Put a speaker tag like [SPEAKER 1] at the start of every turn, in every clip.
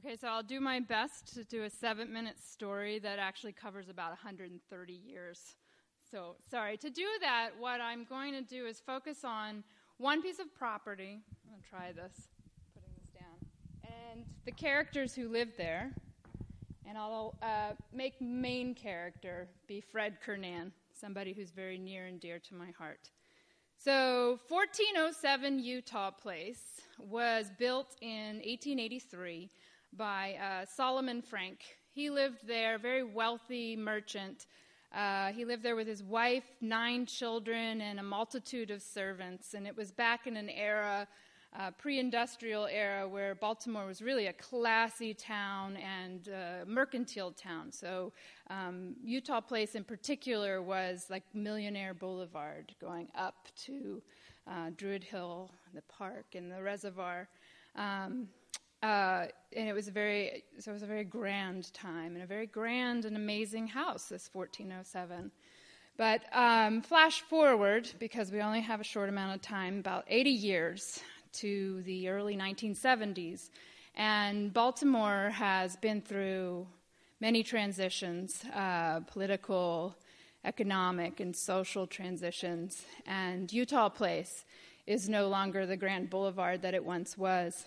[SPEAKER 1] Okay, so I'll do my best to do a 7-minute story that actually covers about 130 years. So, sorry. To do that, what I'm going to do is focus on one piece of property. I'm going to try this, putting this down. And the characters who live there. And I'll make main character be Fred Kernan, somebody who's very near and dear to my heart. So 1407 Utah Place was built in 1883 by Solomon Frank. He lived there, very wealthy merchant. He lived there with his wife, 9 children, and a multitude of servants. And it was back in an era, pre-industrial era, where Baltimore was really a classy town and mercantile town. So Utah Place in particular was like Millionaire Boulevard, going up to Druid Hill, the park, and the reservoir. And it was a very grand time and a very grand and amazing house, this 1407. But flash forward, because we only have a short amount of time, about 80 years to the early 1970s. And Baltimore has been through many transitions, political, economic, and social transitions. And Utah Place is no longer the grand boulevard that it once was.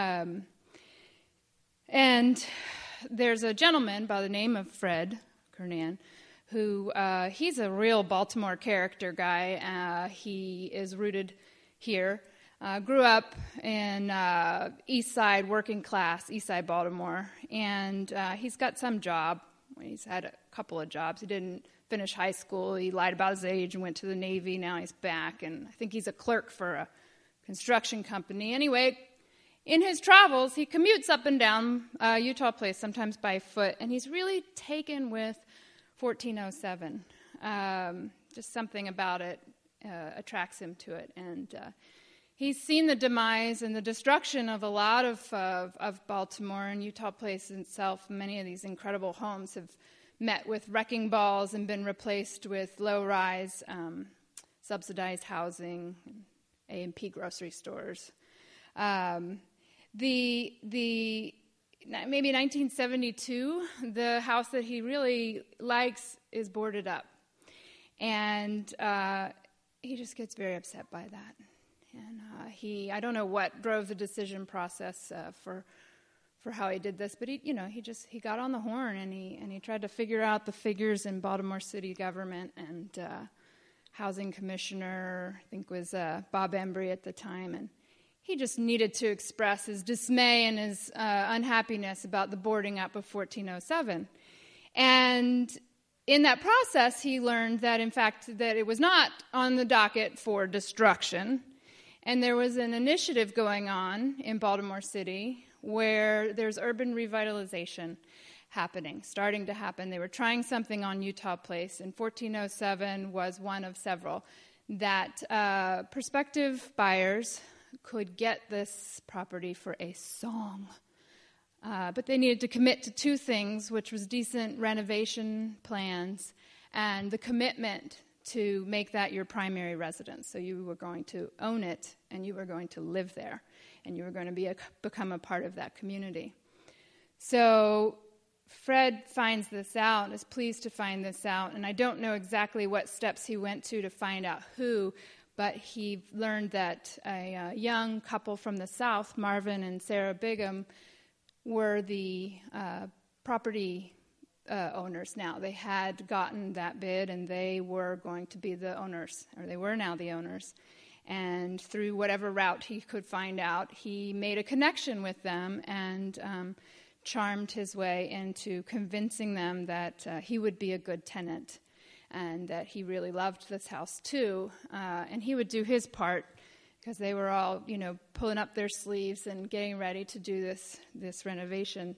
[SPEAKER 1] And there's a gentleman by the name of Fred Kernan who, he's a real Baltimore character guy. He is rooted here. Grew up in East Side, working class, East Side Baltimore. And he's got some job. He's had a couple of jobs. He didn't finish high school. He lied about his age and went to the Navy. Now he's back. And I think he's a clerk for a construction company. Anyway, in his travels, he commutes up and down Utah Place, sometimes by foot, and he's really taken with 1407. Just something about it attracts him to it. And he's seen the demise and the destruction of a lot of Baltimore, and Utah Place itself. Many of these incredible homes have met with wrecking balls and been replaced with low-rise, subsidized housing, A&P grocery stores. Maybe 1972, the house that he really likes is boarded up. And he just gets very upset by that. And I don't know what drove the decision process for how he did this, but he got on the horn and he tried to figure out the figures in Baltimore City government, and housing commissioner, I think was Bob Embry at the time, and he just needed to express his dismay and his unhappiness about the boarding up of 1407. And in that process, he learned that, in fact, that it was not on the docket for destruction. And there was an initiative going on in Baltimore City where there's urban revitalization starting to happen. They were trying something on Utah Place, and 1407 was one of several, that prospective buyers could get this property for a song. But they needed to commit to 2 things, which was decent renovation plans and the commitment to make that your primary residence. So you were going to own it, and you were going to live there, and you were going to become a part of that community. So Fred finds this out, is pleased to find this out, and I don't know exactly what steps he went to find out who, but he learned that a young couple from the South, Marvin and Sarah Bigham, were the property owners now. They had gotten that bid, and they were going to be the owners, or they were now the owners. And through whatever route he could find out, he made a connection with them and charmed his way into convincing them that he would be a good tenant, and that he really loved this house too, and he would do his part, because they were all, pulling up their sleeves and getting ready to do this renovation.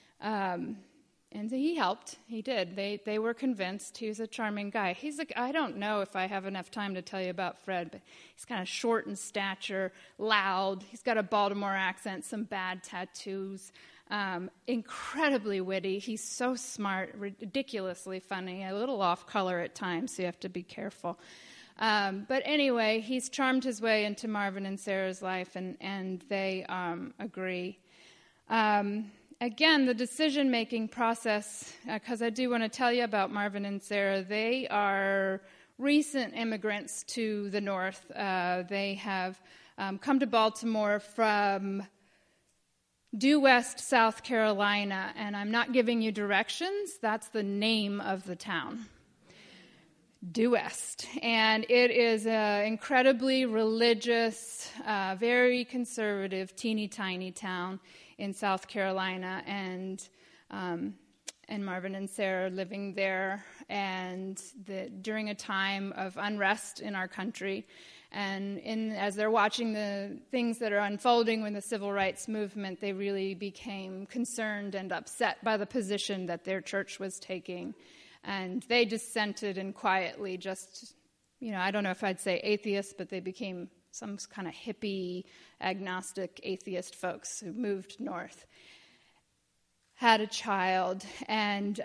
[SPEAKER 1] And so he helped. He did. They were convinced. He was a charming guy. I don't know if I have enough time to tell you about Fred, but he's kind of short in stature, loud. He's got a Baltimore accent, some bad tattoos. Incredibly witty. He's so smart, ridiculously funny, a little off color at times, so you have to be careful. But anyway, he's charmed his way into Marvin and Sarah's life, and they agree. again, the decision-making process, because I do want to tell you about Marvin and Sarah. They are recent immigrants to the north. They have come to Baltimore from due west, South Carolina, and I'm not giving you directions. That's the name of the town. Due west. And it is an incredibly religious, very conservative, teeny tiny town in South Carolina, and Marvin and Sarah living there, and during a time of unrest in our country, and as they're watching the things that are unfolding with the civil rights movement, they really became concerned and upset by the position that their church was taking, and they dissented and quietly just, I don't know if I'd say atheists, but they became some kind of hippie, agnostic, atheist folks who moved north, had a child, and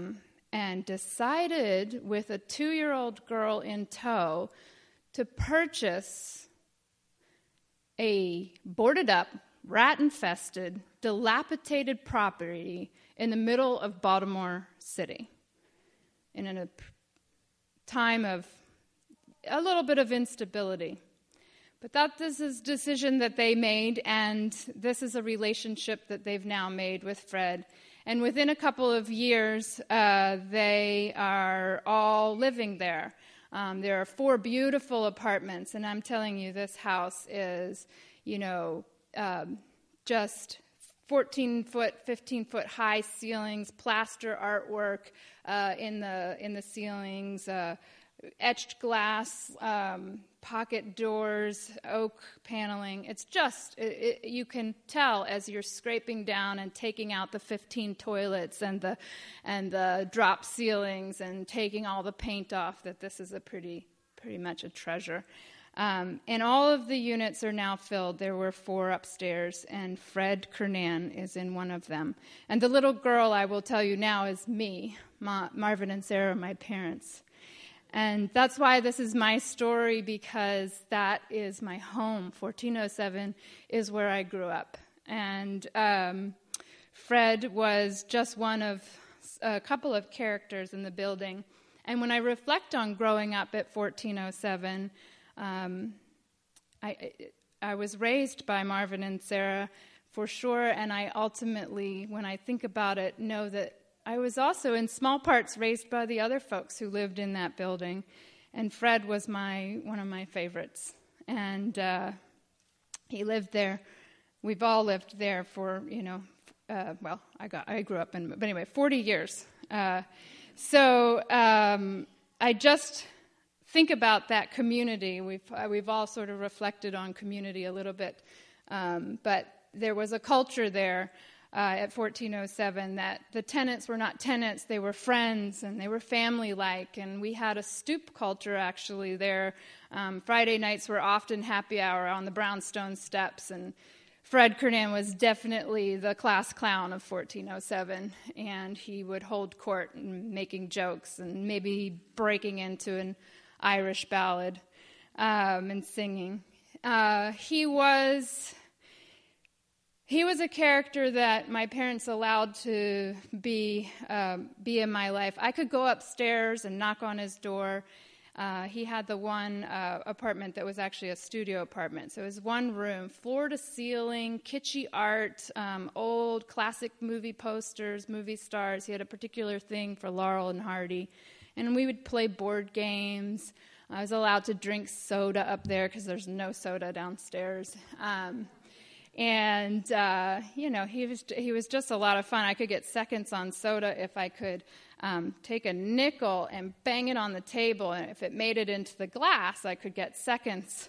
[SPEAKER 1] decided with a 2-year-old girl in tow to purchase a boarded-up, rat-infested, dilapidated property in the middle of Baltimore City in a time of a little bit of instability. But this is a decision that they made, and this is a relationship that they've now made with Fred. And within a couple of years, they are all living there. There are 4 beautiful apartments, and I'm telling you, this house is, just 14-foot, 15-foot high ceilings, plaster artwork in the ceilings, etched glass, pocket doors, oak paneling. It's just, you can tell as you're scraping down and taking out the 15 toilets and the drop ceilings and taking all the paint off that this is a pretty much a treasure. And all of the units are now filled. There were 4 upstairs, and Fred Kernan is in one of them. And the little girl, I will tell you now, is me. Marvin and Sarah, my parents. And that's why this is my story, because that is my home. 1407 is where I grew up. And Fred was just one of a couple of characters in the building. And when I reflect on growing up at 1407, I was raised by Marvin and Sarah for sure, and I ultimately, when I think about it, know that I was also in small parts raised by the other folks who lived in that building, and Fred was one of my favorites, and he lived there. We've all lived there for, I grew up in, but anyway, 40 years. So I just think about that community. We've all sort of reflected on community a little bit, but there was a culture there at 1407 that the tenants were not tenants, they were friends, and they were family-like, and we had a stoop culture actually there. Friday nights were often happy hour on the brownstone steps, and Fred Kernan was definitely the class clown of 1407, and he would hold court and making jokes and maybe breaking into an Irish ballad and singing. He was a character that my parents allowed to be in my life. I could go upstairs and knock on his door. He had the one apartment that was actually a studio apartment. So it was one room, floor to ceiling, kitschy art, old classic movie posters, movie stars. He had a particular thing for Laurel and Hardy. And we would play board games. I was allowed to drink soda up there because there's no soda downstairs. And he was just a lot of fun. I could get seconds on soda if I could take a nickel and bang it on the table, and if it made it into the glass, I could get seconds.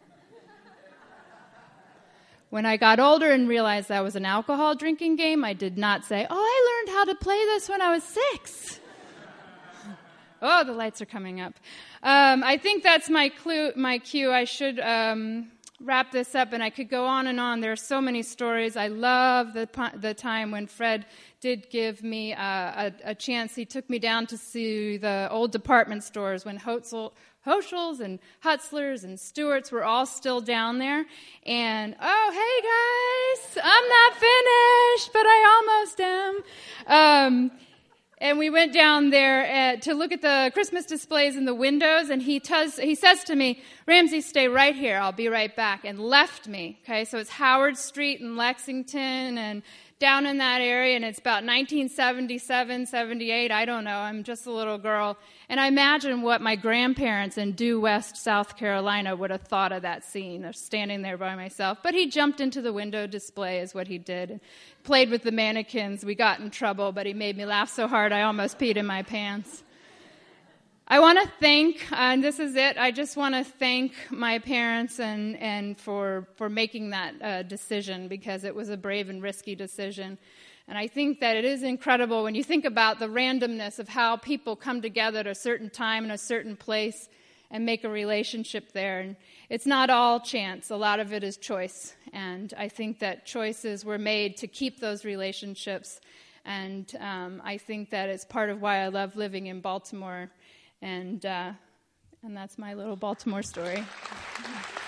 [SPEAKER 1] When I got older and realized that was an alcohol drinking game, I did not say, I learned how to play this when I was 6. Oh, the lights are coming up. I think that's my cue. I should wrap this up, and I could go on and on. There are so many stories. I love the time when Fred did give me a chance. He took me down to see the old department stores when Hoschels and Hutzlers and Stewarts were all still down there. And, oh, hey, guys, I'm not finished, but I almost am. And we went down there to look at the Christmas displays in the windows, and he says to me, Ramsey, stay right here. I'll be right back, and left me. Okay, so it's Howard Street in Lexington and down in that area, and it's about 1977, 78, I don't know. I'm just a little girl. And I imagine what my grandparents in Due West, South Carolina would have thought of that scene, of standing there by myself. But he jumped into the window display is what he did. Played with the mannequins. We got in trouble, but he made me laugh so hard I almost peed in my pants. I want to thank, and this is it, I just want to thank my parents and for making that decision, because it was a brave and risky decision. And I think that it is incredible when you think about the randomness of how people come together at a certain time in a certain place and make a relationship there. And it's not all chance. A lot of it is choice. And I think that choices were made to keep those relationships. And I think that it's part of why I love living in Baltimore. And that's my little Baltimore story.